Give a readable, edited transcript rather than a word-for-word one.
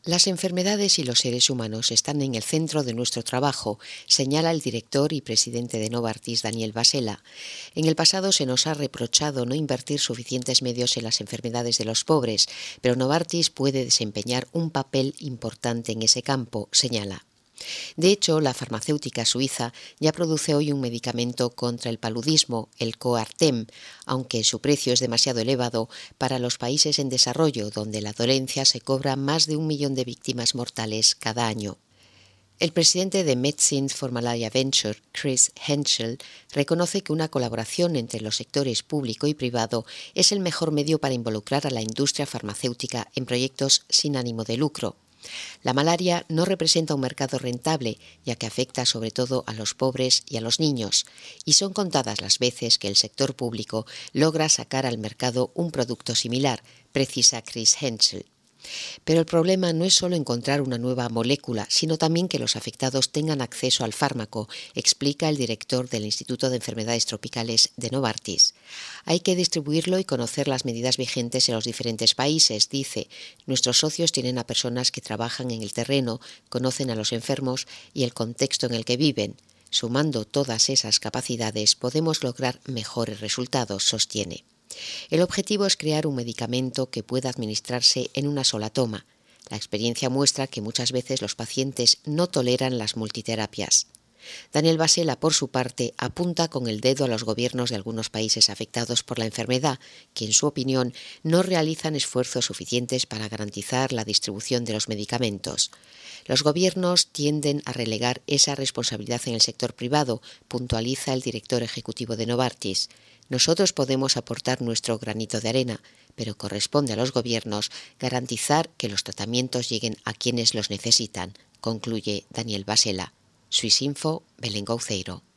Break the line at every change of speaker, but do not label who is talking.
Las enfermedades y los seres humanos están en el centro de nuestro trabajo, señala el director y presidente de Novartis, Daniel Vasella. En el pasado se nos ha reprochado no invertir suficientes medios en las enfermedades de los pobres, pero Novartis puede desempeñar un papel importante en ese campo, señala. De hecho, la farmacéutica suiza ya produce hoy un medicamento contra el paludismo, el Coartem, aunque su precio es demasiado elevado para los países en desarrollo, donde la dolencia se cobra más de 1 millón de víctimas mortales cada año. El presidente de Medicines for Malaria Venture, Chris Henschel, reconoce que una colaboración entre los sectores público y privado es el mejor medio para involucrar a la industria farmacéutica en proyectos sin ánimo de lucro. La malaria no representa un mercado rentable, ya que afecta sobre todo a los pobres y a los niños, y son contadas las veces que el sector público logra sacar al mercado un producto similar, precisa Chris Henschel. Pero el problema no es solo encontrar una nueva molécula, sino también que los afectados tengan acceso al fármaco, explica el director del Instituto de Enfermedades Tropicales de Novartis. Hay que distribuirlo y conocer las medidas vigentes en los diferentes países, dice. Nuestros socios tienen a personas que trabajan en el terreno, conocen a los enfermos y el contexto en el que viven. Sumando todas esas capacidades podemos lograr mejores resultados, sostiene. El objetivo es crear un medicamento que pueda administrarse en una sola toma. La experiencia muestra que muchas veces los pacientes no toleran las multiterapias. Daniel Vasella, por su parte, apunta con el dedo a los gobiernos de algunos países afectados por la enfermedad, que en su opinión no realizan esfuerzos suficientes para garantizar la distribución de los medicamentos. Los gobiernos tienden a relegar esa responsabilidad en el sector privado, puntualiza el director ejecutivo de Novartis. Nosotros podemos aportar nuestro granito de arena, pero corresponde a los gobiernos garantizar que los tratamientos lleguen a quienes los necesitan, concluye Daniel Vasella. Swissinfo, Belén Gouceiro.